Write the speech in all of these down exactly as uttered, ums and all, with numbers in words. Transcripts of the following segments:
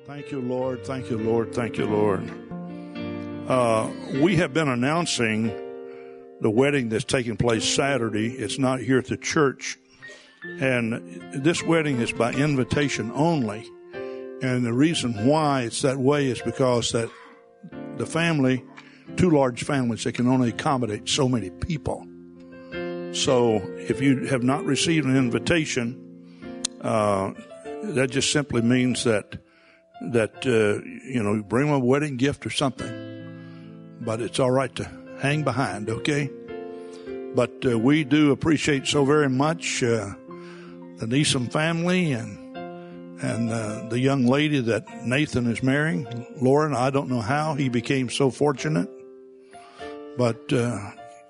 Thank you, Lord. Thank you, Lord. Thank you, Lord. Uh, we have been announcing the wedding that's taking place Saturday. It's not here at the church. And this wedding is by invitation only. And the reason why it's that way is because that the family, two large families, they can only accommodate so many people. So if you have not received an invitation, uh, that just simply means that that, uh, you know, bring them a wedding gift or something. But it's all right to hang behind, okay? But uh, we do appreciate so very much uh, the Neeson family and and uh, the young lady that Nathan is marrying, Lauren. I don't know how he became so fortunate, but uh,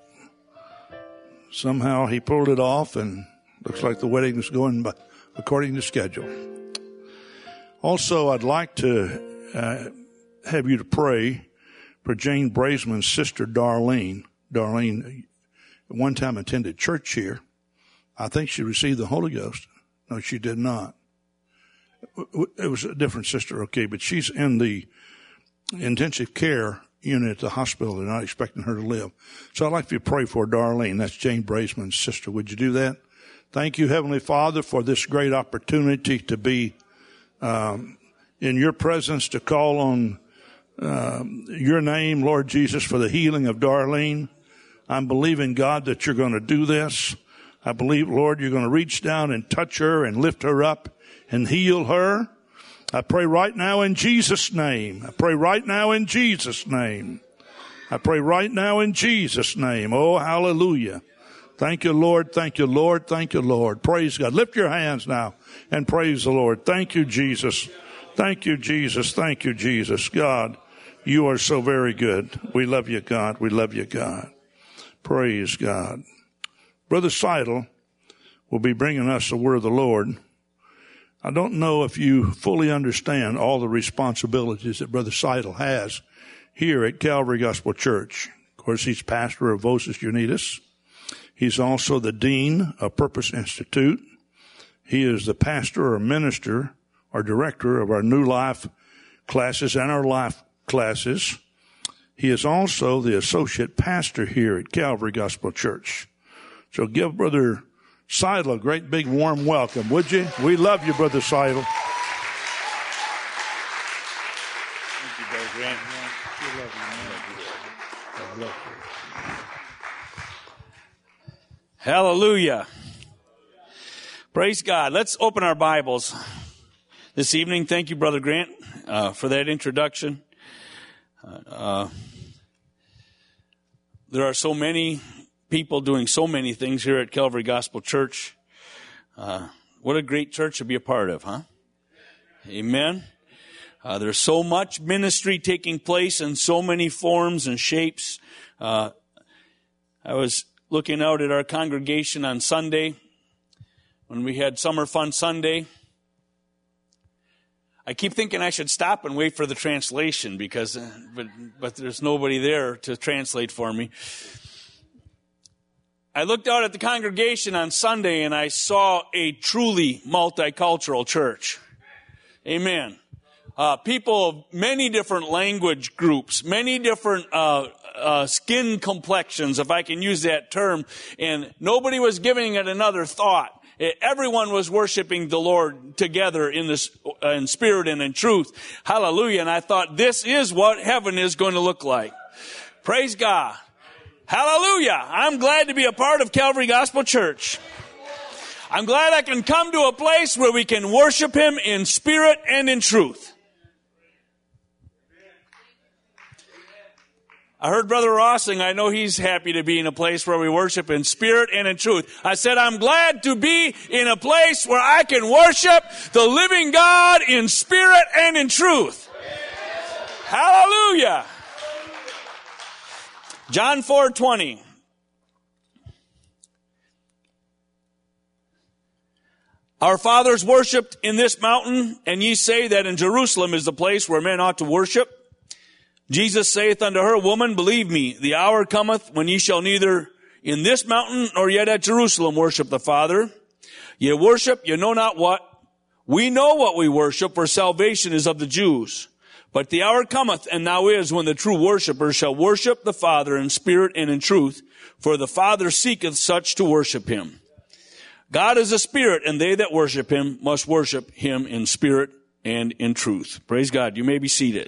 somehow he pulled it off, and looks like the wedding is going by, according to schedule. Also, I'd like to uh, have you to pray for Jane Braisman's sister, Darlene. Darlene, at one time attended church here. I think she received the Holy Ghost. No, she did not. It was a different sister, okay, but she's in the intensive care unit at the hospital. They're not expecting her to live. So I'd like for you to pray for Darlene. That's Jane Braisman's sister. Would you do that? Thank you, Heavenly Father, for this great opportunity to be um, in your presence, to call on um, your name, Lord Jesus, for the healing of Darlene. I'm believing, God, that you're going to do this. I believe, Lord, you're going to reach down and touch her and lift her up and heal her. I pray right now in Jesus' name. I pray right now in Jesus' name. I pray right now in Jesus' name. Oh, hallelujah. Thank you, Lord. Thank you, Lord. Thank you, Lord. Praise God. Lift your hands now and praise the Lord. Thank you, Jesus. Thank you, Jesus. Thank you, Jesus. God, you are so very good. We love you, God. We love you, God. Praise God. Brother Seidel will be bringing us the word of the Lord. I don't know if you fully understand all the responsibilities that Brother Seidel has here at Calvary Gospel Church. Of course, he's pastor of Vocis Unitas. He's also the dean of Purpose Institute. He is the pastor or minister or director of our New Life classes and our Life classes. He is also the associate pastor here at Calvary Gospel Church. So give Brother Seidel a great big warm welcome, would you? We love you, Brother Seidel. Thank you, Brother Grant. We love you, man. I love you. Hallelujah. Praise God. Let's open our Bibles this evening. Thank you, Brother Grant, uh, for that introduction. Uh, uh, there are so many people doing so many things here at Calvary Gospel Church. Uh, what a great church to be a part of, huh? Amen. Uh, there's so much ministry taking place in so many forms and shapes. Uh, I was looking out at our congregation on Sunday when we had Summer Fun Sunday. I keep thinking I should stop and wait for the translation because, uh, but, but there's nobody there to translate for me. I looked out at the congregation on Sunday and I saw a truly multicultural church. Amen. Uh, people of many different language groups, many different uh, uh, skin complexions, if I can use that term, and nobody was giving it another thought. Everyone was worshiping the Lord together in this, uh, in spirit and in truth. Hallelujah. And I thought, this is what heaven is going to look like. Praise God. Hallelujah. I'm glad to be a part of Calvary Gospel Church. I'm glad I can come to a place where we can worship Him in spirit and in truth. I heard Brother Ross sing, I know he's happy to be in a place where we worship in spirit and in truth. I said, I'm glad to be in a place where I can worship the living God in spirit and in truth. Hallelujah. John four twenty. Our fathers worshipped in this mountain, and ye say that in Jerusalem is the place where men ought to worship. Jesus saith unto her, Woman, believe me, the hour cometh when ye shall neither in this mountain nor yet at Jerusalem worship the Father. Ye worship, ye know not what. We know what we worship, for salvation is of the Jews. But the hour cometh, and now is, when the true worshipers shall worship the Father in spirit and in truth, for the Father seeketh such to worship him. God is a spirit, and they that worship him must worship him in spirit and in truth. Praise God. You may be seated.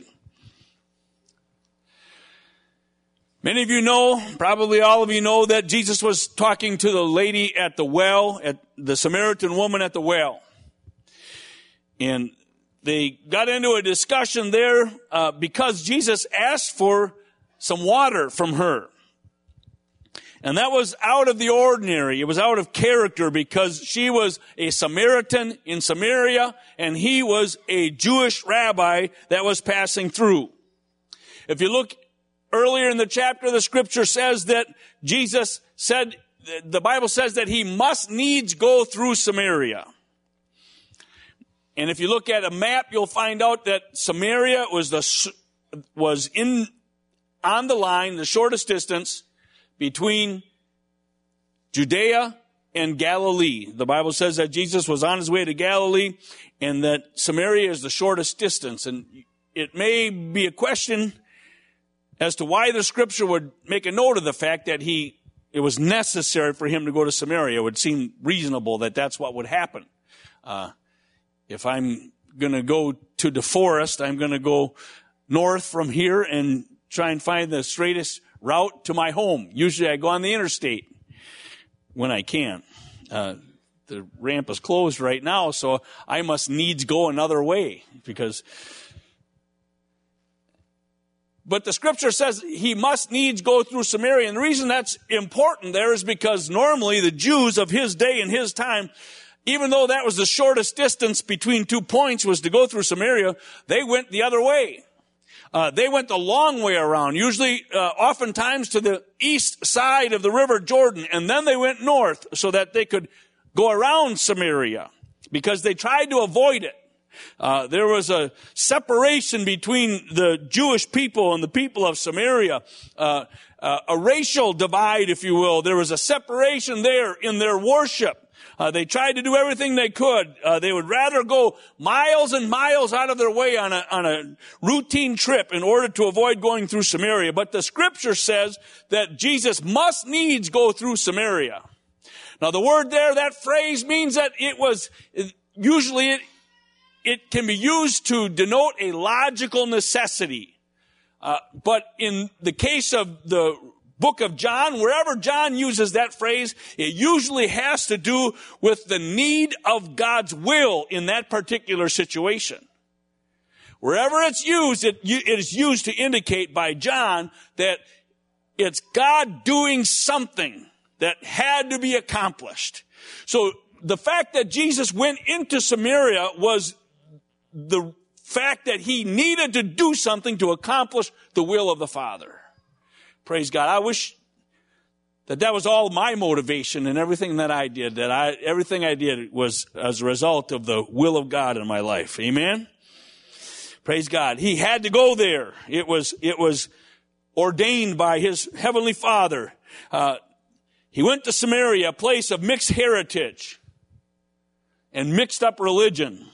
Many of you know, probably all of you know, that Jesus was talking to the lady at the well, at the Samaritan woman at the well. And they got into a discussion there uh, because Jesus asked for some water from her. And that was out of the ordinary. It was out of character because she was a Samaritan in Samaria and he was a Jewish rabbi that was passing through. If you look earlier in the chapter, the scripture says that Jesus said, the Bible says that he must needs go through Samaria. And if you look at a map, you'll find out that Samaria was the, was in, on the line, the shortest distance between Judea and Galilee. The Bible says that Jesus was on his way to Galilee and that Samaria is the shortest distance. And it may be a question as to why the scripture would make a note of the fact that he, it was necessary for him to go to Samaria. It would seem reasonable that that's what would happen. Uh, if I'm going to go to the forest, I'm going to go north from here and try and find the straightest route to my home. Usually I go on the interstate when I can. Uh, the ramp is closed right now, so I must needs go another way because, but the scripture says he must needs go through Samaria. And the reason that's important there is because normally the Jews of his day and his time, even though that was the shortest distance between two points was to go through Samaria, they went the other way. Uh, they went the long way around, usually, uh, oftentimes to the east side of the river Jordan, and then they went north so that they could go around Samaria because they tried to avoid it. Uh, there was a separation between the Jewish people and the people of Samaria, uh, uh, a racial divide, if you will. There was a separation there in their worship. Uh, they tried to do everything they could. Uh, they would rather go miles and miles out of their way on a, on a routine trip in order to avoid going through Samaria. But the scripture says that Jesus must needs go through Samaria. Now the word there, that phrase means that it was, usually it, it can be used to denote a logical necessity. Uh, but in the case of the book of John, wherever John uses that phrase, it usually has to do with the need of God's will in that particular situation. Wherever it's used, it, it is used to indicate by John that it's God doing something that had to be accomplished. So the fact that Jesus went into Samaria was the fact that he needed to do something to accomplish the will of the Father. Praise God. I wish that that was all my motivation and everything that I did, that I, everything I did was as a result of the will of God in my life. Amen. Praise God. He had to go there. It was, it was ordained by his heavenly Father. Uh, he went to Samaria, a place of mixed heritage and mixed up religion.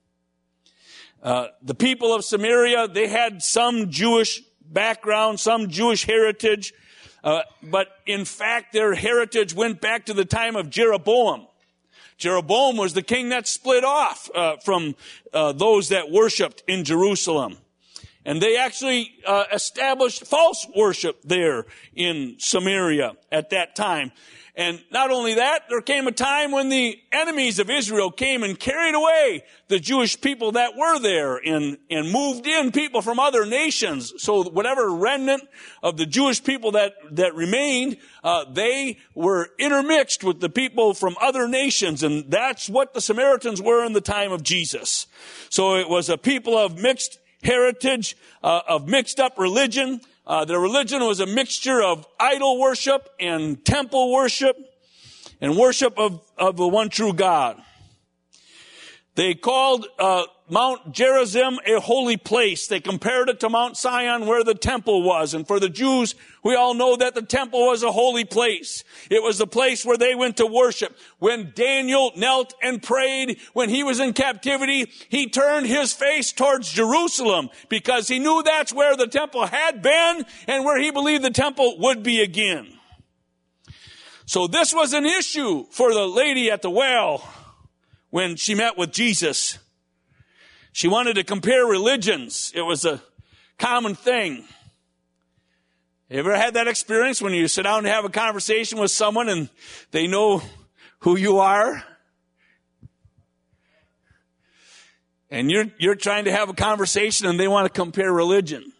Uh, the people of Samaria, they had some Jewish background, some Jewish heritage, uh, but in fact their heritage went back to the time of Jeroboam. Jeroboam was the king that split off uh, from uh, those that worshiped in Jerusalem. And they actually uh, established false worship there in Samaria at that time. And not only that, there came a time when the enemies of Israel came and carried away the Jewish people that were there and, and moved in people from other nations. So whatever remnant of the Jewish people that, that remained, uh, they were intermixed with the people from other nations. And that's what the Samaritans were in the time of Jesus. So it was a people of mixed heritage, uh, of mixed up religion. Uh, their religion was a mixture of idol worship and temple worship and worship of, of the one true God. They called uh, Mount Gerizim a holy place. They compared it to Mount Zion where the temple was. And for the Jews, we all know that the temple was a holy place. It was the place where they went to worship. When Daniel knelt and prayed when he was in captivity, he turned his face towards Jerusalem because he knew that's where the temple had been and where he believed the temple would be again. So this was an issue for the lady at the well when she met with Jesus. She wanted to compare religions. It was a common thing. You ever had that experience when you sit down and have a conversation with someone and they know who you are? And you're, you're trying to have a conversation and they want to compare religion.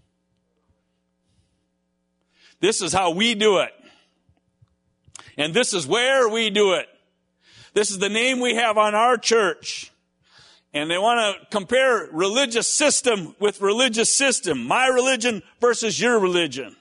This is how we do it. And this is where we do it. This is the name we have on our church. And they want to compare religious system with religious system. My religion versus your religion.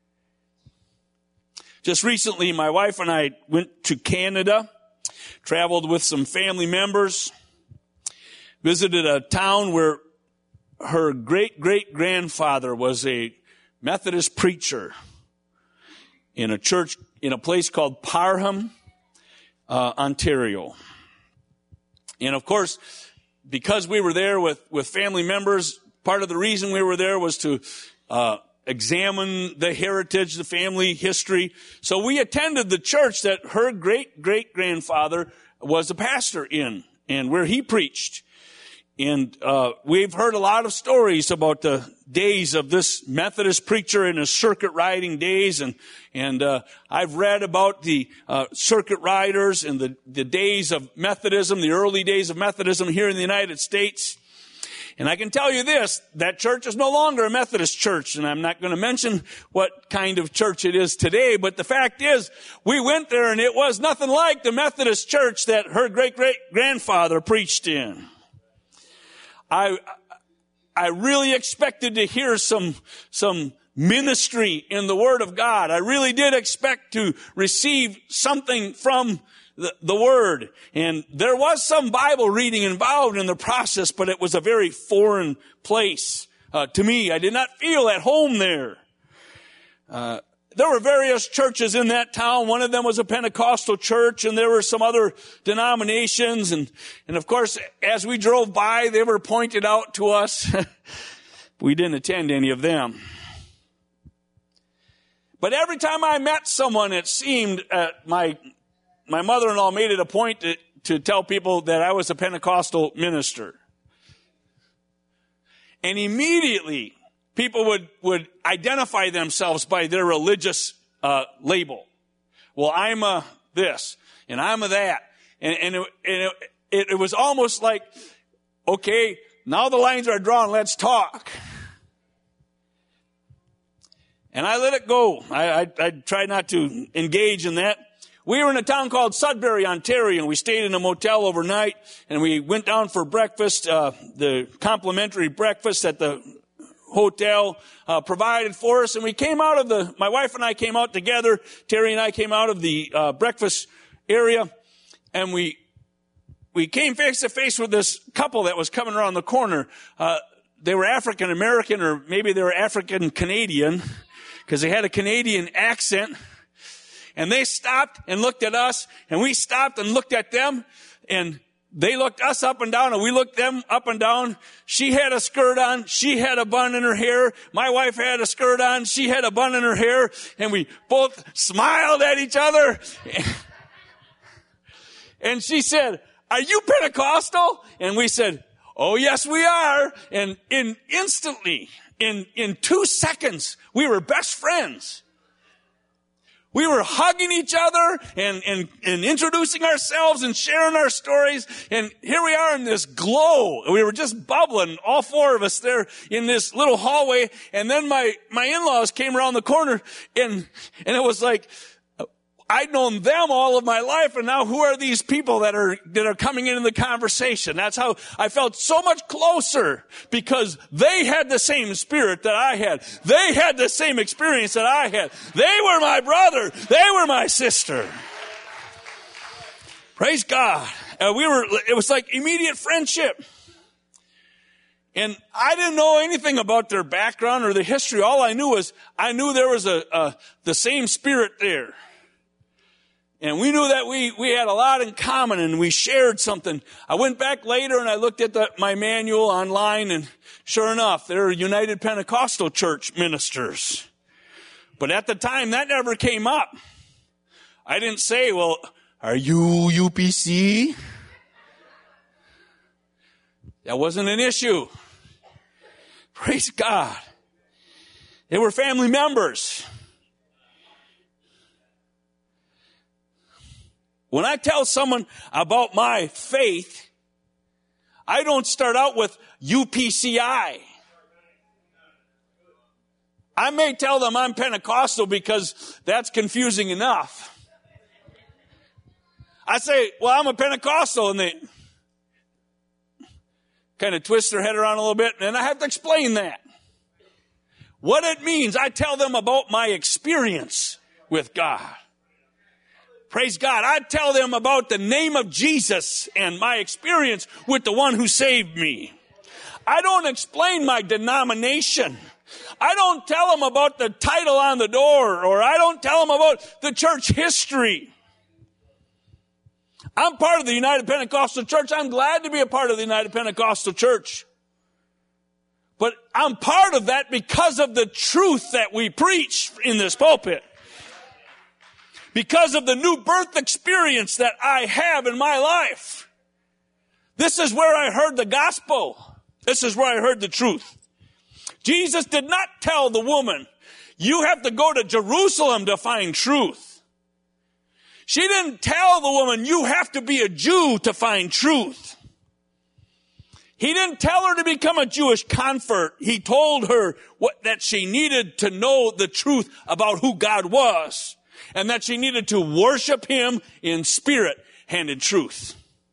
Just recently, my wife and I went to Canada, traveled with some family members, visited a town where her great-great-grandfather was a Methodist preacher in a church, in a place called Parham, uh, Ontario. And of course, because we were there with, with family members, part of the reason we were there was to uh, examine the heritage, the family history. So we attended the church that her great-great-grandfather was a pastor in, and where he preached. And uh we've heard a lot of stories about the days of this Methodist preacher in his circuit riding days. And and uh I've read about the uh circuit riders and the, the days of Methodism, the early days of Methodism here in the United States. And I can tell you this, that church is no longer a Methodist church. And I'm not going to mention what kind of church it is today. But the fact is, we went there and it was nothing like the Methodist church that her great-great-grandfather preached in. I, I really expected to hear some, some ministry in the Word of God. I really did expect to receive something from the, the Word. And there was some Bible reading involved in the process, but it was a very foreign place uh, to me. I did not feel at home there. Uh, There were various churches in that town. One of them was a Pentecostal church, and there were some other denominations. And, and of course, as we drove by, they were pointed out to us. We didn't attend any of them. But every time I met someone, it seemed uh, my my mother-in-law made it a point to, to tell people that I was a Pentecostal minister. And immediately, people would, would identify themselves by their religious uh, label. Well, I'm a this, and I'm a that. And, and, it, and it, it was almost like, okay, now the lines are drawn, let's talk. And I let it go. I, I, I tried not to engage in that. We were in a town called Sudbury, Ontario, and we stayed in a motel overnight, and we went down for breakfast, uh, the complimentary breakfast at the hotel uh, provided for us. And we came out of the, my wife and I came out together, Terry and I came out of the uh, breakfast area, and we we came face to face with this couple that was coming around the corner. Uh, they were African American, or maybe they were African Canadian, because they had a Canadian accent. And they stopped and looked at us, and we stopped and looked at them, and they looked us up and down, and we looked them up and down. She had a skirt on. She had a bun in her hair. My wife had a skirt on. She had a bun in her hair. And we both smiled at each other. And she said, "Are you Pentecostal?" And we said, "Oh, yes, we are." And in instantly, in, in two seconds, we were best friends. We were hugging each other and, and, and introducing ourselves and sharing our stories. And here we are in this glow. We were just bubbling, all four of us there in this little hallway. And then my, my in-laws came around the corner, and, and it was like, I'd known them all of my life, and now who are these people that are, that are coming into the conversation? That's how I felt so much closer, because they had the same spirit that I had. They had the same experience that I had. They were my brother. They were my sister. Praise God. Uh, we were, it was like immediate friendship. And I didn't know anything about their background or the history. All I knew was I knew there was a, a the same spirit there. And we knew that we, we had a lot in common and we shared something. I went back later and I looked at the, my manual online, and sure enough, they're United Pentecostal Church ministers. But at the time, that never came up. I didn't say, well, are you U P C? That wasn't an issue. Praise God. They were family members. When I tell someone about my faith, I don't start out with U P C I. I may tell them I'm Pentecostal because that's confusing enough. I say, well, I'm a Pentecostal, and they kind of twist their head around a little bit, and I have to explain that. What it means, I tell them about my experience with God. Praise God. I tell them about the name of Jesus and my experience with the one who saved me. I don't explain my denomination. I don't tell them about the title on the door, or I don't tell them about the church history. I'm part of the United Pentecostal Church. I'm glad to be a part of the United Pentecostal Church. But I'm part of that because of the truth that we preach in this pulpit. Because of the new birth experience that I have in my life. This is where I heard the gospel. This is where I heard the truth. Jesus did not tell the woman, you have to go to Jerusalem to find truth. She didn't tell the woman, you have to be a Jew to find truth. He didn't tell her to become a Jewish convert. He told her what, that she needed to know the truth about who God was. And that she needed to worship him in spirit and in truth.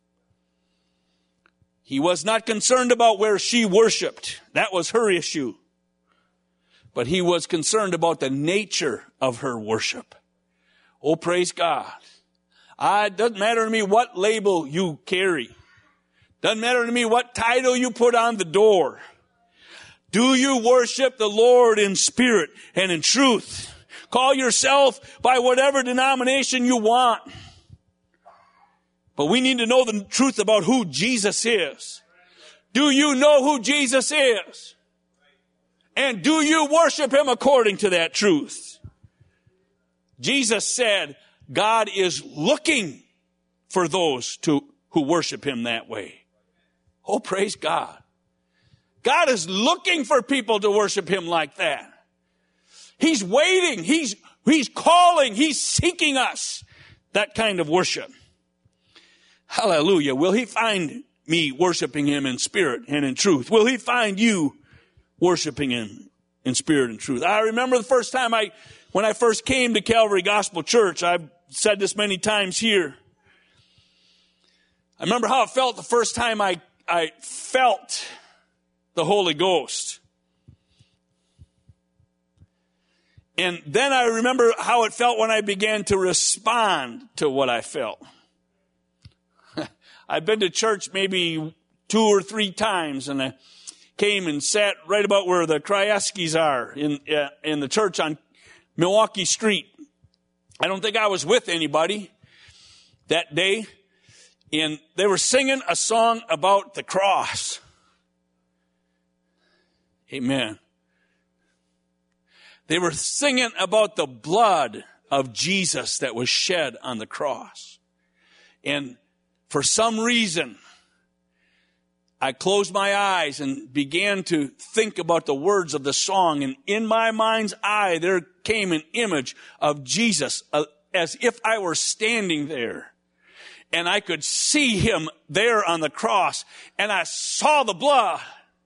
He was not concerned about where she worshiped. That was her issue. But he was concerned about the nature of her worship. Oh, praise God. Ah, it doesn't matter to me what label you carry. Doesn't matter to me what title you put on the door. Do you worship the Lord in spirit and in truth? Call yourself by whatever denomination you want. But we need to know the truth about who Jesus is. Do you know who Jesus is? And do you worship him according to that truth? Jesus said, God is looking for those to, who worship him that way. Oh, praise God. God is looking for people to worship him like that. He's waiting. He's, he's calling. He's seeking us. That kind of worship. Hallelujah. Will he find me worshiping him in spirit and in truth? Will he find you worshiping him in spirit and truth? I remember the first time I, when I first came to Calvary Gospel Church, I've said this many times here. I remember how it felt the first time I, I felt the Holy Ghost. And then I remember how it felt when I began to respond to what I felt. I've been to church maybe two or three times, and I came and sat right about where the Krajewskis are in uh, in the church on Milwaukee Street. I don't think I was with anybody that day, and they were singing a song about the cross. Amen. They were singing about the blood of Jesus that was shed on the cross. And for some reason, I closed my eyes and began to think about the words of the song. And in my mind's eye, there came an image of Jesus uh, as if I were standing there. And I could see him there on the cross. And I saw the blood.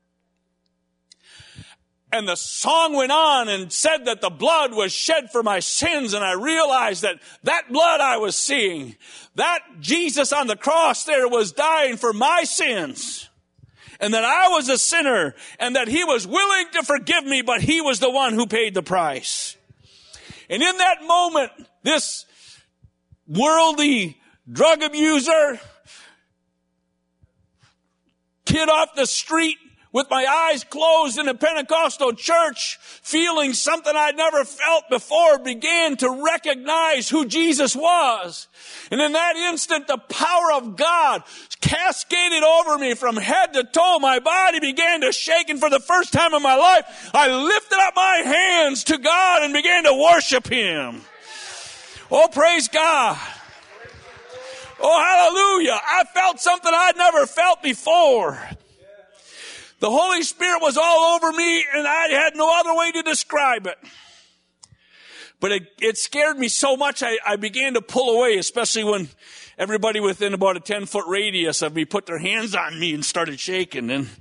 And the song went on and said that the blood was shed for my sins. And I realized that that blood I was seeing, that Jesus on the cross there was dying for my sins. And that I was a sinner and that he was willing to forgive me, but he was the one who paid the price. And in that moment, this worldly drug abuser, kid off the street, with my eyes closed in a Pentecostal church, feeling something I'd never felt before, began to recognize who Jesus was. And in that instant, the power of God cascaded over me from head to toe. My body began to shake, and for the first time in my life, I lifted up my hands to God and began to worship Him. Oh, praise God. Oh, hallelujah. I felt something I'd never felt before. The Holy Spirit was all over me, and I had no other way to describe it. But it, it scared me so much, I, I began to pull away, especially when everybody within about a ten-foot radius of me put their hands on me and started shaking. And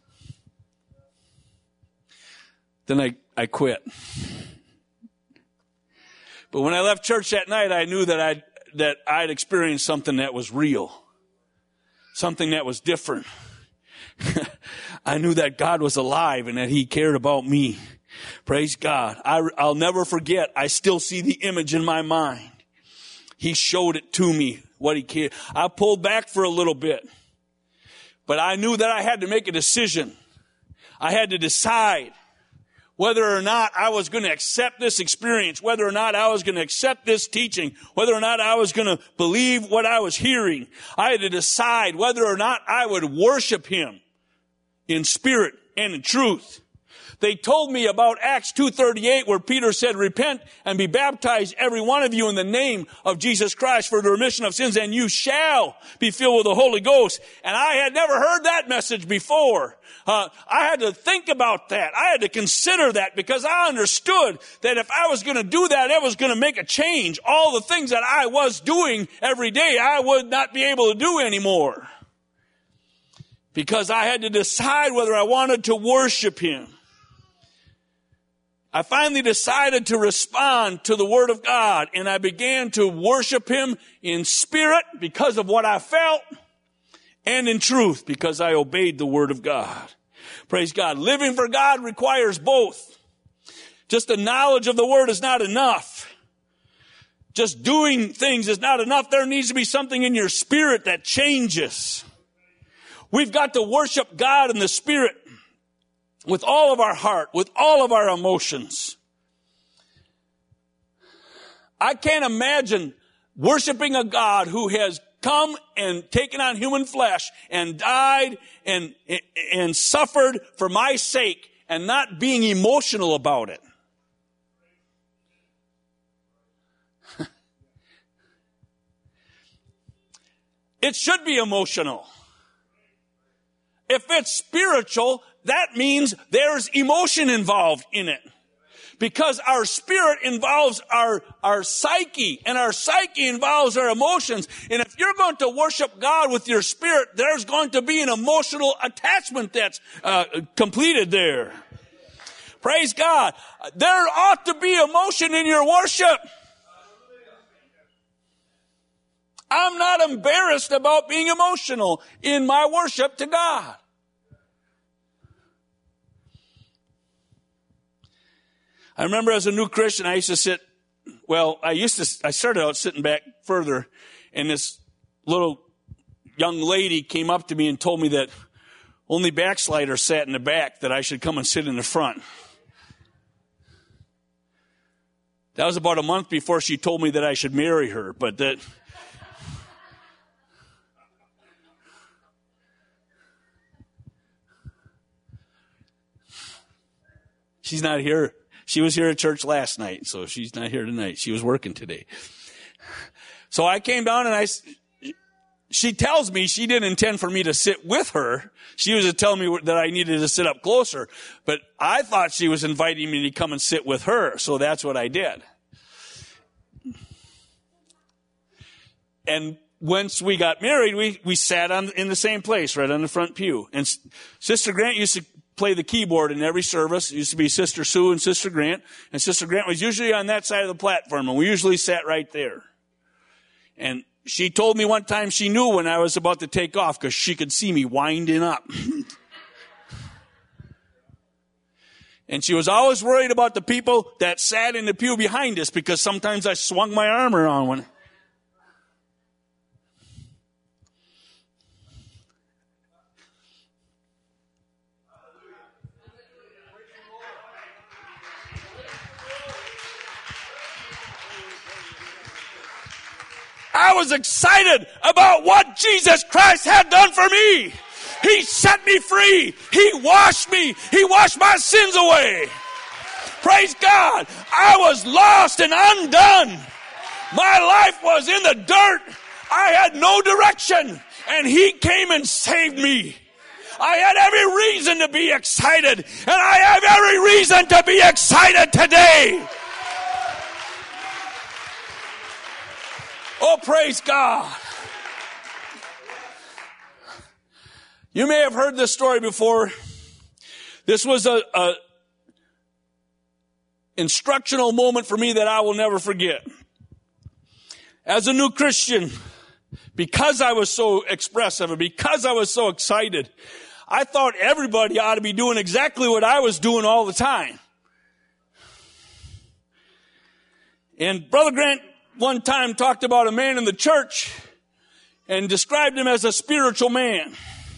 then I, I quit. But when I left church that night, I knew that I'd, that I'd experienced something that was real, something that was different. I knew that God was alive and that He cared about me. Praise God. I, I'll never forget. I still see the image in my mind. He showed it to me, what He cared. I pulled back for a little bit, but I knew that I had to make a decision. I had to decide whether or not I was going to accept this experience, whether or not I was going to accept this teaching, whether or not I was going to believe what I was hearing. I had to decide whether or not I would worship Him in spirit and in truth. They told me about Acts two thirty-eight, where Peter said, repent and be baptized, every one of you, in the name of Jesus Christ for the remission of sins, and you shall be filled with the Holy Ghost. And I had never heard that message before. Uh, I had to think about that. I had to consider that, because I understood that if I was going to do that, it was going to make a change. All the things that I was doing every day, I would not be able to do anymore, because I had to decide whether I wanted to worship Him. I finally decided to respond to the Word of God, and I began to worship Him in spirit because of what I felt, and in truth because I obeyed the Word of God. Praise God. Living for God requires both. Just the knowledge of the Word is not enough. Just doing things is not enough. There needs to be something in your spirit that changes. We've got to worship God in the Spirit with all of our heart, with all of our emotions. I can't imagine worshiping a God who has come and taken on human flesh and died and, and suffered for my sake and not being emotional about it. It should be emotional. If it's spiritual, that means there's emotion involved in it. Because our spirit involves our, our psyche, and our psyche involves our emotions. And if you're going to worship God with your spirit, there's going to be an emotional attachment that's uh, completed there. Praise God. There ought to be emotion in your worship. I'm not embarrassed about being emotional in my worship to God. I remember as a new Christian, I used to sit, well, I used to, I started out sitting back further, and this little young lady came up to me and told me that only backsliders sat in the back, that I should come and sit in the front. That was about a month before she told me that I should marry her, but that... She's not here. She was here at church last night, so she's not here tonight. She was working today. So I came down and I, she tells me she didn't intend for me to sit with her. She was telling me that I needed to sit up closer, but I thought she was inviting me to come and sit with her, so that's what I did. And once we got married, we, we sat on in the same place, right on the front pew. And Sister Grant used to play the keyboard in every service. It used to be Sister Sue and Sister Grant. And Sister Grant was usually on that side of the platform, and we usually sat right there. And she told me one time she knew when I was about to take off, because she could see me winding up. And she was always worried about the people that sat in the pew behind us, because sometimes I swung my arm around when... I was excited about what Jesus Christ had done for me. He set me free. He washed me. He washed my sins away. Praise God. I was lost and undone. My life was in the dirt. I had no direction. And He came and saved me. I had every reason to be excited. And I have every reason to be excited today. Oh, praise God. You may have heard this story before. This was a, a instructional moment for me that I will never forget. As a new Christian, because I was so expressive and because I was so excited, I thought everybody ought to be doing exactly what I was doing all the time. And Brother Grant one time talked about a man in the church and described him as a spiritual man.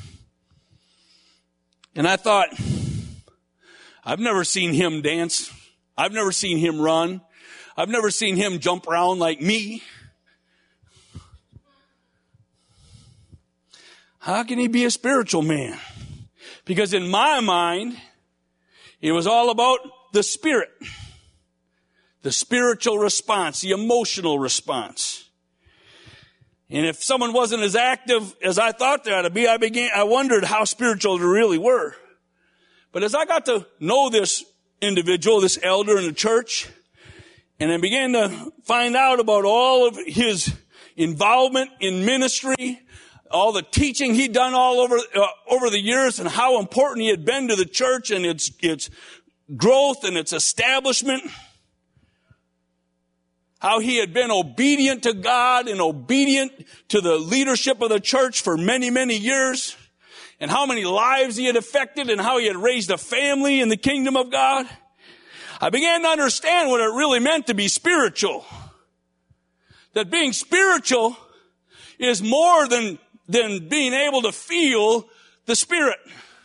And I thought, I've never seen him dance. I've never seen him run. I've never seen him jump around like me. How can he be a spiritual man? Because in my mind, it was all about the spirit. The spiritual response, the emotional response. And if someone wasn't as active as I thought they ought to be, I began, I wondered how spiritual they really were. But as I got to know this individual, this elder in the church, and I began to find out about all of his involvement in ministry, all the teaching he'd done all over uh, over the years, and how important he had been to the church and its its growth and its establishment. How he had been obedient to God and obedient to the leadership of the church for many, many years. And how many lives he had affected and how he had raised a family in the kingdom of God. I began to understand what it really meant to be spiritual. That being spiritual is more than, than being able to feel the Spirit.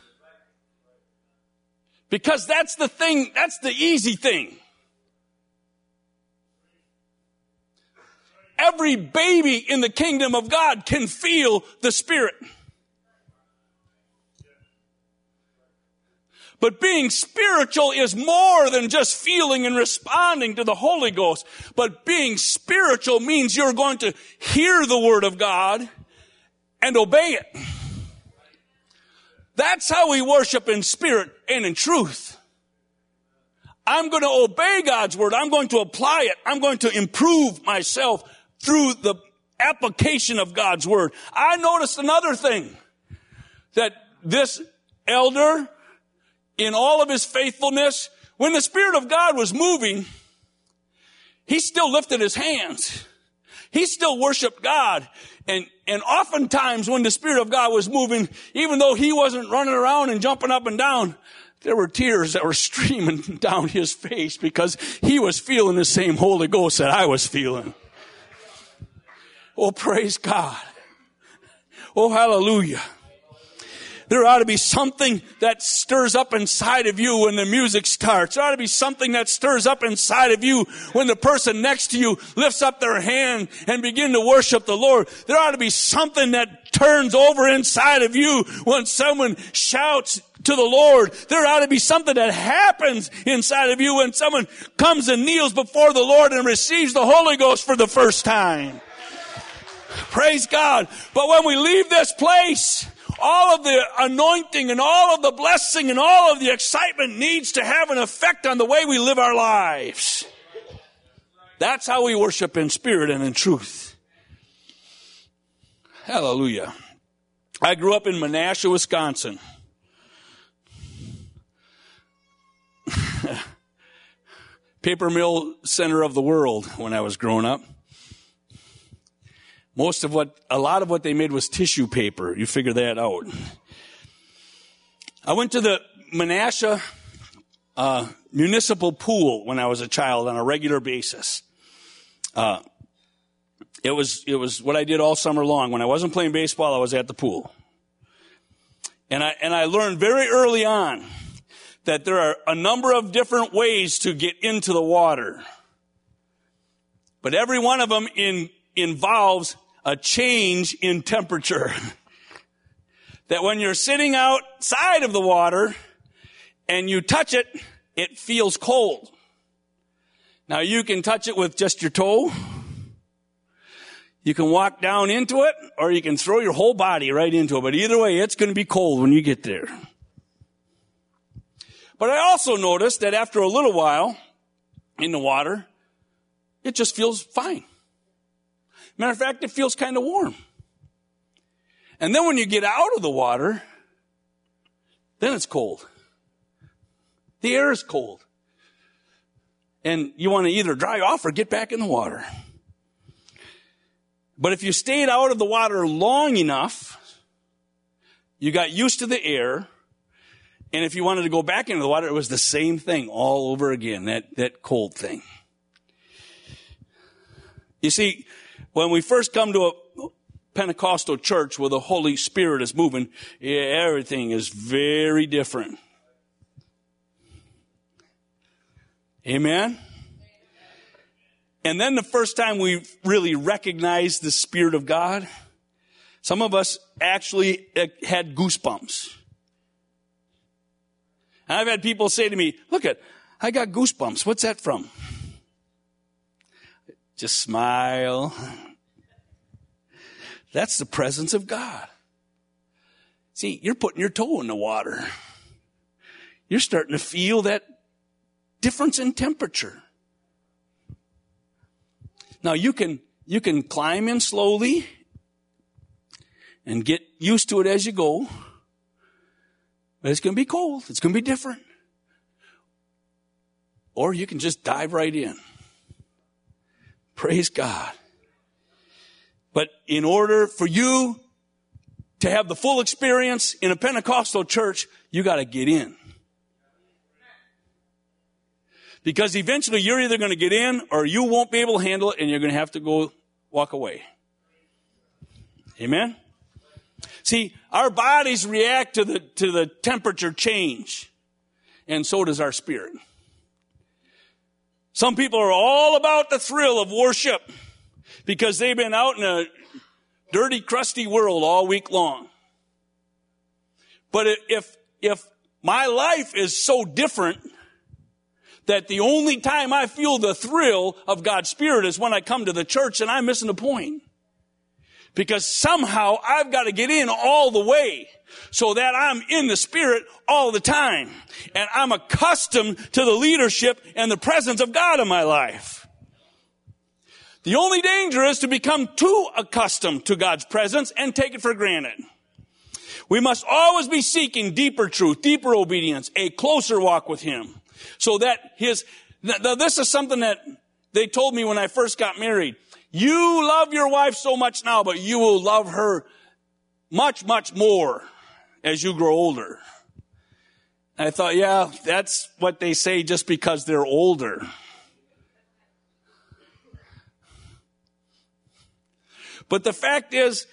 Because that's the thing, that's the easy thing. Every baby in the kingdom of God can feel the Spirit. But being spiritual is more than just feeling and responding to the Holy Ghost. But being spiritual means you're going to hear the Word of God and obey it. That's how we worship in spirit and in truth. I'm going to obey God's Word. I'm going to apply it. I'm going to improve myself through the application of God's Word. I noticed another thing, that this elder, in all of his faithfulness, when the Spirit of God was moving, he still lifted his hands. He still worshiped God. And, and oftentimes when the Spirit of God was moving, even though he wasn't running around and jumping up and down, there were tears that were streaming down his face because he was feeling the same Holy Ghost that I was feeling. Oh, praise God. Oh, hallelujah. There ought to be something that stirs up inside of you when the music starts. There ought to be something that stirs up inside of you when the person next to you lifts up their hand and begin to worship the Lord. There ought to be something that turns over inside of you when someone shouts to the Lord. There ought to be something that happens inside of you when someone comes and kneels before the Lord and receives the Holy Ghost for the first time. Praise God. But when we leave this place, all of the anointing and all of the blessing and all of the excitement needs to have an effect on the way we live our lives. That's how we worship in spirit and in truth. Hallelujah. I grew up in Menasha, Wisconsin. Paper mill center of the world when I was growing up. Most of what, a lot of what they made was tissue paper. You figure that out. I went to the Menasha uh, municipal pool when I was a child on a regular basis. Uh, it was, it was what I did all summer long. When I wasn't playing baseball, I was at the pool. And I, and I learned very early on that there are a number of different ways to get into the water. But every one of them in involves a change in temperature. That when you're sitting outside of the water and you touch it, it feels cold. Now you can touch it with just your toe. You can walk down into it, or you can throw your whole body right into it. But either way, it's going to be cold when you get there. But I also noticed that after a little while in the water, it just feels fine. Matter of fact, it feels kind of warm. And then when you get out of the water, then it's cold. The air is cold. And you want to either dry off or get back in the water. But if you stayed out of the water long enough, you got used to the air. And if you wanted to go back into the water, it was the same thing all over again, that, that cold thing. You see, when we first come to a Pentecostal church where the Holy Spirit is moving, everything is very different. Amen? And then the first time we really recognized the Spirit of God, some of us actually had goosebumps. And I've had people say to me, look at, I got goosebumps. What's that from? Just smile. That's the presence of God. See, you're putting your toe in the water. You're starting to feel that difference in temperature. Now you can, you can climb in slowly and get used to it as you go. But it's going to be cold. It's going to be different. Or you can just dive right in. Praise God. But in order for you to have the full experience in a Pentecostal church, you got to get in. Because eventually you're either going to get in or you won't be able to handle it and you're going to have to go walk away. Amen? See, our bodies react to the, to the temperature change. And so does our spirit. Some people are all about the thrill of worship because they've been out in a dirty, crusty world all week long. But if, if my life is so different that the only time I feel the thrill of God's Spirit is when I come to the church, and I'm missing the point. Because somehow I've got to get in all the way so that I'm in the Spirit all the time. And I'm accustomed to the leadership and the presence of God in my life. The only danger is to become too accustomed to God's presence and take it for granted. We must always be seeking deeper truth, deeper obedience, a closer walk with Him. So that His, this is something that they told me when I first got married. You love your wife so much now, but you will love her much, much more as you grow older. And I thought, yeah, that's what they say just because they're older. But the fact is,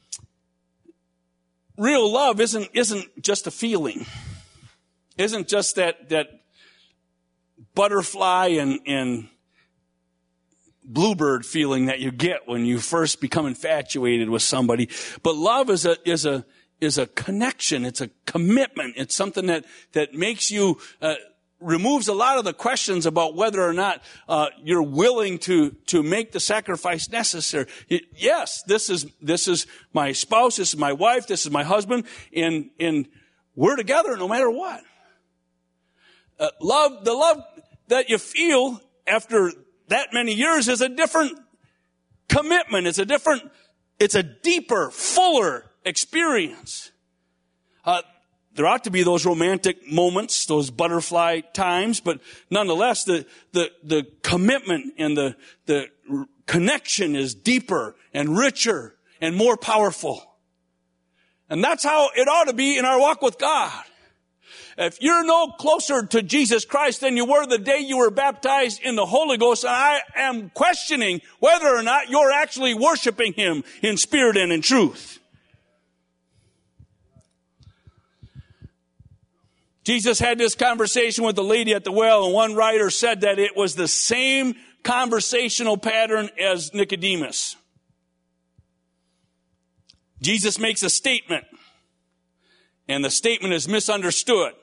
real love isn't, isn't just a feeling. Isn't just that, that butterfly and, and bluebird feeling that you get when you first become infatuated with somebody. But love is a, is a, is a connection. It's a commitment. It's something that, that makes you, uh, removes a lot of the questions about whether or not, uh, you're willing to, to make the sacrifice necessary. It, yes, this is, this is my spouse. This is my wife. This is my husband. And, and we're together no matter what. Uh, love, the love that you feel after that many years is a different commitment. It's a different, it's a deeper, fuller experience. Uh, there ought to be those romantic moments, those butterfly times, but nonetheless, the, the, the commitment and the, the connection is deeper and richer and more powerful. And that's how it ought to be in our walk with God. If you're no closer to Jesus Christ than you were the day you were baptized in the Holy Ghost, I am questioning whether or not you're actually worshiping Him in spirit and in truth. Jesus had this conversation with the lady at the well, and one writer said that it was the same conversational pattern as Nicodemus. Jesus makes a statement, and the statement is misunderstood.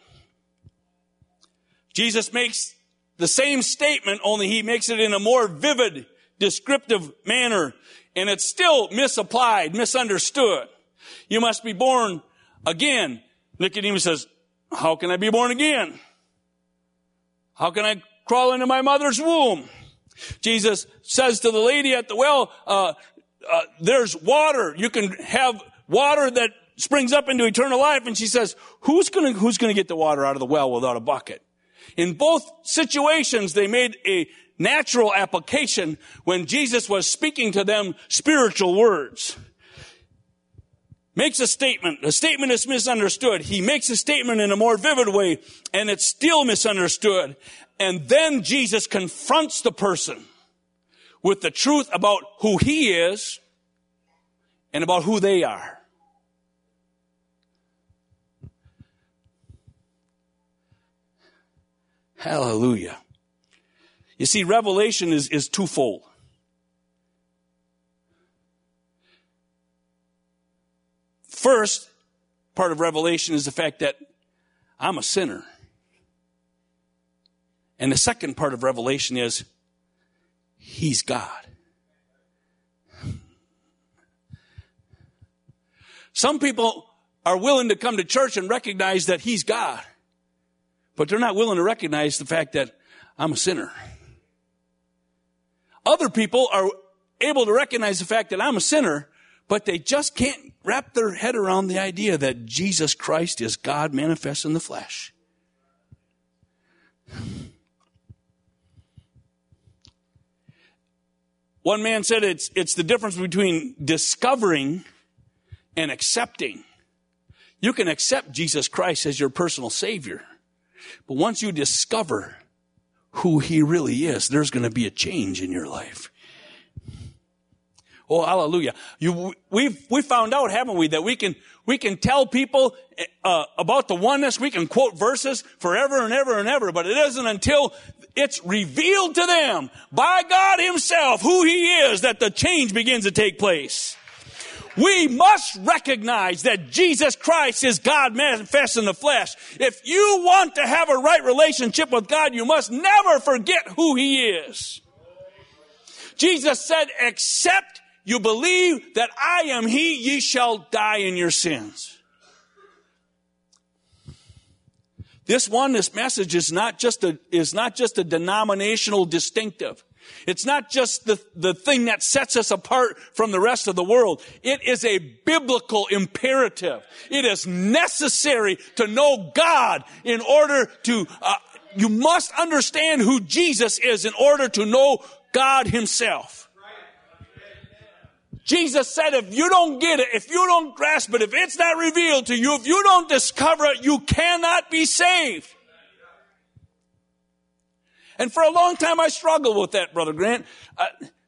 Jesus makes the same statement, only he makes it in a more vivid, descriptive manner, and it's still misapplied, misunderstood. You must be born again. Nicodemus says, how can I be born again? How can I crawl into my mother's womb? Jesus says to the lady at the well, uh, uh, there's water. You can have water that springs up into eternal life. And she says, who's going to, who's going to get the water out of the well without a bucket? In both situations, they made a natural application when Jesus was speaking to them spiritual words. Makes a statement. The statement is misunderstood. He makes a statement in a more vivid way, and it's still misunderstood. And then Jesus confronts the person with the truth about who he is and about who they are. Hallelujah. You see, revelation is, is twofold. First part of revelation is the fact that I'm a sinner. And the second part of revelation is he's God. Some people are willing to come to church and recognize that he's God, but they're not willing to recognize the fact that I'm a sinner. Other people are able to recognize the fact that I'm a sinner, but they just can't wrap their head around the idea that Jesus Christ is God manifest in the flesh. One man said it's, it's the difference between discovering and accepting. You can accept Jesus Christ as your personal Savior, but once you discover who he really is, there's going to be a change in your life. Oh, hallelujah. You, we've, we found out, haven't we, that we can, we can tell people, uh, about the oneness. We can quote verses forever and ever and ever, but it isn't until it's revealed to them by God himself who he is that the change begins to take place. We must recognize that Jesus Christ is God manifest in the flesh. If you want to have a right relationship with God, you must never forget who he is. Jesus said, except you believe that I am he, ye shall die in your sins. This oneness message is not just a, is not just a denominational distinctive. It's not just the, the thing that sets us apart from the rest of the world. It is a biblical imperative. It is necessary to know God in order to, uh, you must understand who Jesus is in order to know God himself. Jesus said, if you don't get it, if you don't grasp it, if it's not revealed to you, if you don't discover it, you cannot be saved. And for a long time, I struggled with that, Brother Grant. Uh,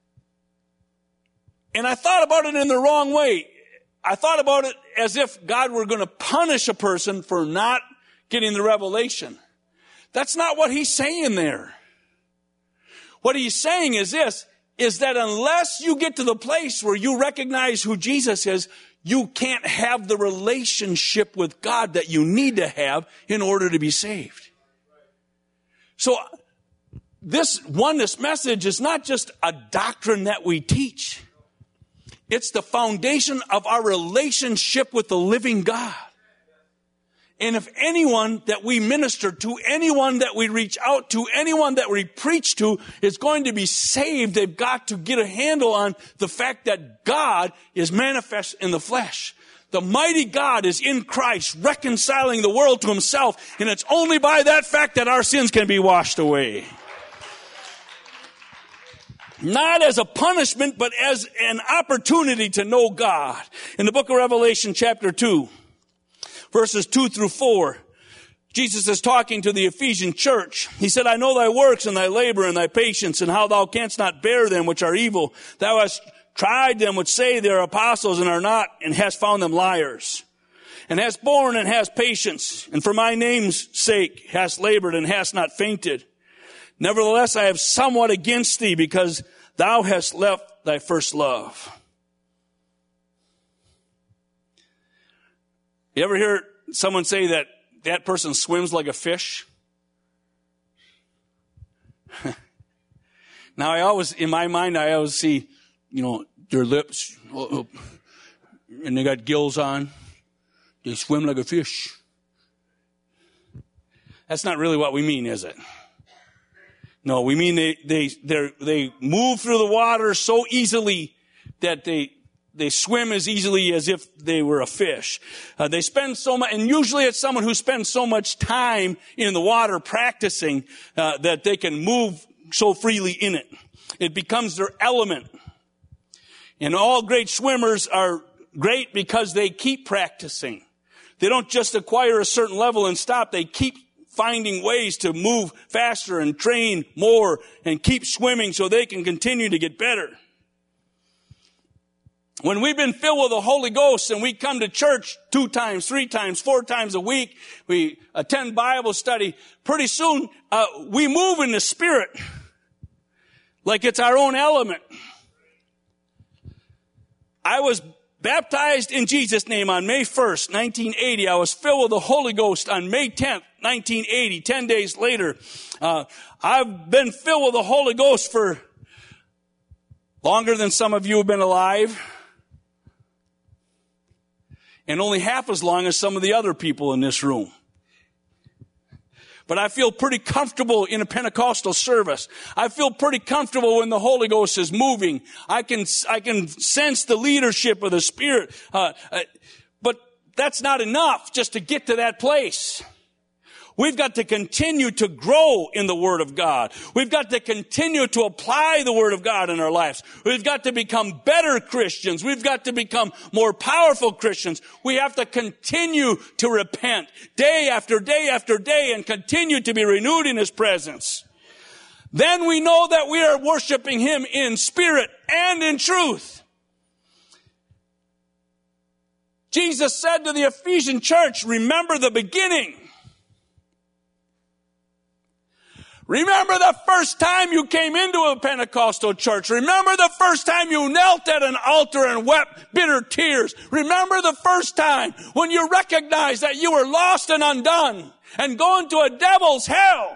and I thought about it in the wrong way. I thought about it as if God were going to punish a person for not getting the revelation. That's not what he's saying there. What he's saying is this, is that unless you get to the place where you recognize who Jesus is, you can't have the relationship with God that you need to have in order to be saved. So this oneness message is not just a doctrine that we teach. It's the foundation of our relationship with the living God. And if anyone that we minister to, anyone that we reach out to, anyone that we preach to is going to be saved, they've got to get a handle on the fact that God is manifest in the flesh. The mighty God is in Christ, reconciling the world to himself, and it's only by that fact that our sins can be washed away. Not as a punishment, but as an opportunity to know God. In the book of Revelation, chapter two, verses two through four, Jesus is talking to the Ephesian church. He said, I know thy works and thy labor and thy patience, and how thou canst not bear them which are evil. Thou hast tried them which say they are apostles and are not, and hast found them liars. And hast borne and hast patience, and for my name's sake hast labored and hast not fainted. Nevertheless, I have somewhat against thee, because thou hast left thy first love. You ever hear someone say that that person swims like a fish? Now, I always, in my mind, I always see, you know, their lips, and they got gills on. They swim like a fish. That's not really what we mean, is it? No, we mean they they they they move through the water so easily that they they swim as easily as if they were a fish. Uh, they spend so much, and usually it's someone who spends so much time in the water practicing uh, that they can move so freely in it. It becomes their element. And all great swimmers are great because they keep practicing. They don't just acquire a certain level and stop. They keep finding ways to move faster and train more and keep swimming so they can continue to get better. When we've been filled with the Holy Ghost and we come to church two times, three times, four times a week, we attend Bible study, pretty soon uh, we move in the Spirit like it's our own element. I was baptized in Jesus' name on May first, nineteen eighty. I was filled with the Holy Ghost on May tenth, nineteen eighty. Ten days later, uh, I've been filled with the Holy Ghost for longer than some of you have been alive, and only half as long as some of the other people in this room. But I feel pretty comfortable in a Pentecostal service. I feel pretty comfortable when the Holy Ghost is moving. I can, I can sense the leadership of the Spirit. Uh, uh, but that's not enough just to get to that place. We've got to continue to grow in the Word of God. We've got to continue to apply the Word of God in our lives. We've got to become better Christians. We've got to become more powerful Christians. We have to continue to repent day after day after day and continue to be renewed in His presence. Then we know that we are worshiping Him in spirit and in truth. Jesus said to the Ephesian church, remember the beginning. Remember the first time you came into a Pentecostal church. Remember the first time you knelt at an altar and wept bitter tears. Remember the first time when you recognized that you were lost and undone and going to a devil's hell.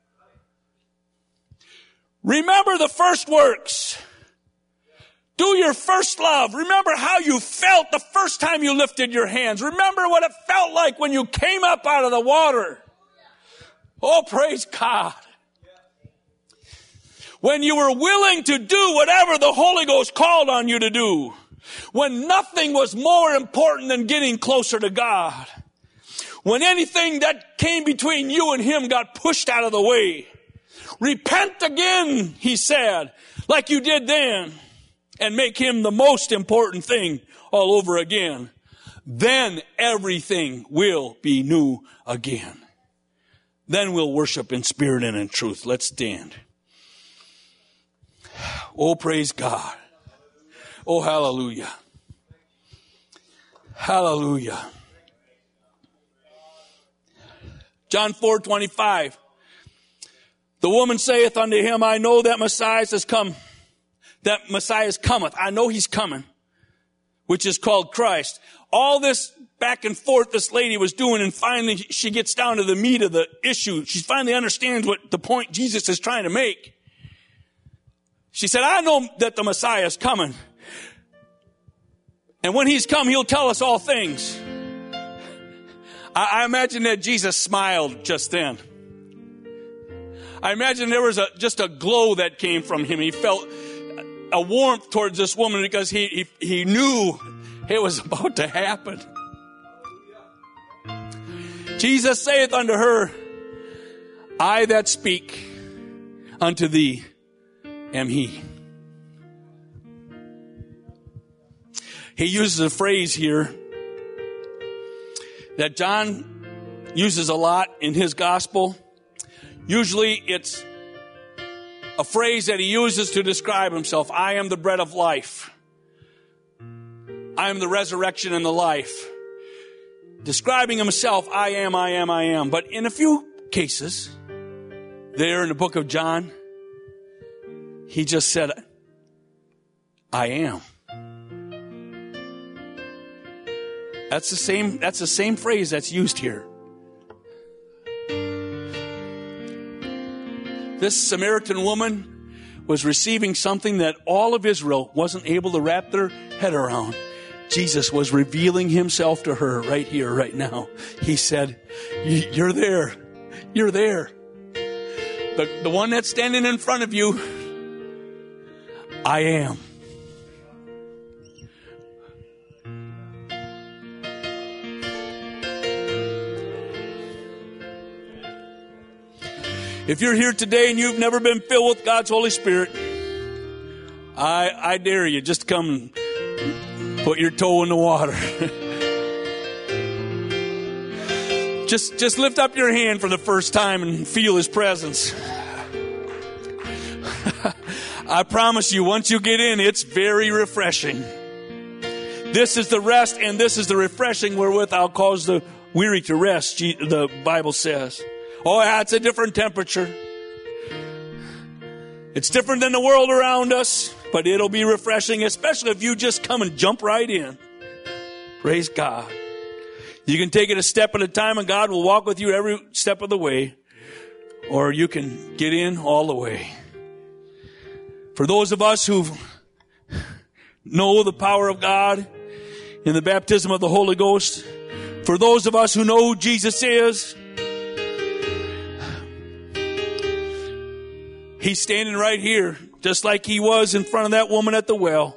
Remember the first works. Do your first love. Remember how you felt the first time you lifted your hands. Remember what it felt like when you came up out of the water. Oh, praise God. When you were willing to do whatever the Holy Ghost called on you to do. When nothing was more important than getting closer to God. When anything that came between you and Him got pushed out of the way. Repent again, He said, like you did then. And make Him the most important thing all over again. Then everything will be new again. Then we'll worship in spirit and in truth. Let's stand. Oh, praise God. Oh, hallelujah. Hallelujah. John four twenty-five. The woman saith unto him, I know that Messiah has come. That Messiah cometh. I know He's coming. Which is called Christ. All this back and forth this lady was doing, and finally she gets down to the meat of the issue. She finally understands what the point Jesus is trying to make. She said, I know that the Messiah is coming. And when He's come, He'll tell us all things. I, I imagine that Jesus smiled just then. I imagine there was a, just a glow that came from Him. He felt a warmth towards this woman because he, he, he knew it was about to happen. Jesus saith unto her, I that speak unto thee am He. He uses a phrase here that John uses a lot in his gospel. Usually it's a phrase that he uses to describe himself. I am the bread of life. I am the resurrection and the life. Describing himself, I am, I am, I am. But in a few cases, there in the book of John, he just said, I am. That's the same, that's the same phrase that's used here. This Samaritan woman was receiving something that all of Israel wasn't able to wrap their head around. Jesus was revealing himself to her right here, right now. He said, you're there. You're there. The, the one that's standing in front of you, I am. If you're here today and you've never been filled with God's Holy Spirit, I, I dare you, just come and put your toe in the water. just, just lift up your hand for the first time and feel His presence. I promise you, once you get in, it's very refreshing. This is the rest and this is the refreshing wherewith I'll cause the weary to rest, the Bible says. Oh, yeah, it's a different temperature. It's different than the world around us, but it'll be refreshing, especially if you just come and jump right in. Praise God. You can take it a step at a time, and God will walk with you every step of the way, or you can get in all the way. For those of us who know the power of God in the baptism of the Holy Ghost, for those of us who know who Jesus is, He's standing right here, just like He was in front of that woman at the well.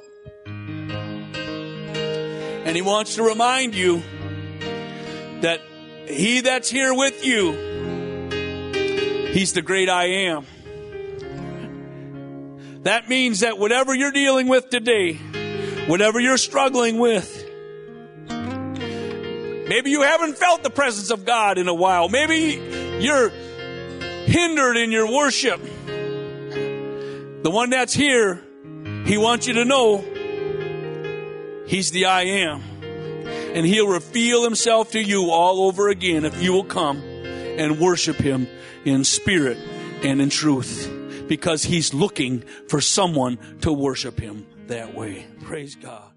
And He wants to remind you that He that's here with you, He's the great I am. That means that whatever you're dealing with today, whatever you're struggling with, maybe you haven't felt the presence of God in a while. Maybe you're hindered in your worship. The one that's here, He wants you to know He's the I am. And He'll reveal Himself to you all over again if you will come and worship Him in spirit and in truth. Because He's looking for someone to worship Him that way. Praise God.